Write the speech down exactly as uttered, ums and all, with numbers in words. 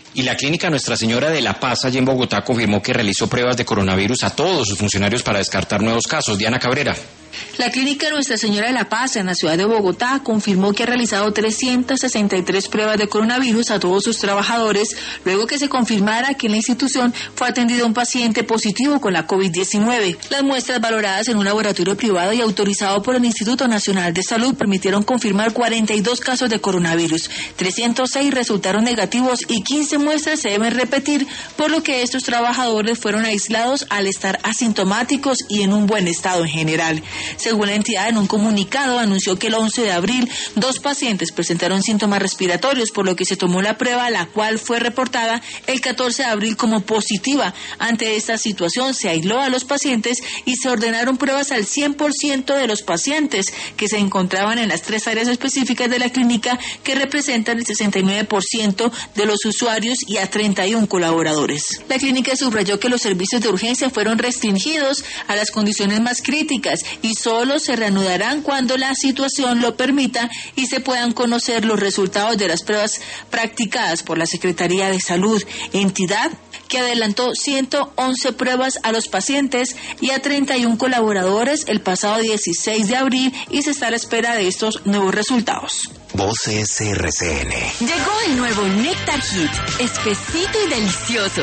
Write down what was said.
Y la clínica Nuestra Señora de la Paz, allí en Bogotá, confirmó que realizó pruebas de coronavirus a todos sus funcionarios para descartar nuevos casos. Diana Cabrera. La clínica Nuestra Señora de la Paz en la ciudad de Bogotá confirmó que ha realizado trescientas sesenta y tres pruebas de coronavirus a todos sus trabajadores, luego que se confirmara que en la institución fue atendido un paciente positivo con la COVID diecinueve. Las muestras valoradas en un laboratorio privado y autorizado por el Instituto Nacional de Salud permitieron confirmar cuarenta y dos casos de coronavirus. trescientos seis resultaron negativos y quince muestras se deben repetir, por lo que estos trabajadores fueron aislados al estar asintomáticos y en un buen estado en general. Según la entidad, en un comunicado anunció que el once de abril dos pacientes presentaron síntomas respiratorios, por lo que se tomó la prueba, la cual fue reportada el catorce de abril como positiva. Ante esta situación se aisló a los pacientes y se ordenaron pruebas al cien por ciento de los pacientes que se encontraban en las tres áreas específicas de la clínica, que representan el sesenta y nueve por ciento de los usuarios, y a treinta y uno colaboradores. La clínica subrayó que los servicios de urgencia fueron restringidos a las condiciones más críticas y solo se reanudarán cuando la situación lo permita y se puedan conocer los resultados de las pruebas practicadas por la Secretaría de Salud, entidad que adelantó ciento once pruebas a los pacientes y a treinta y uno colaboradores el pasado dieciséis de abril, y se está a la espera de estos nuevos resultados. Voces R C N. Llegó el nuevo Nectar Hit, espesito y delicioso.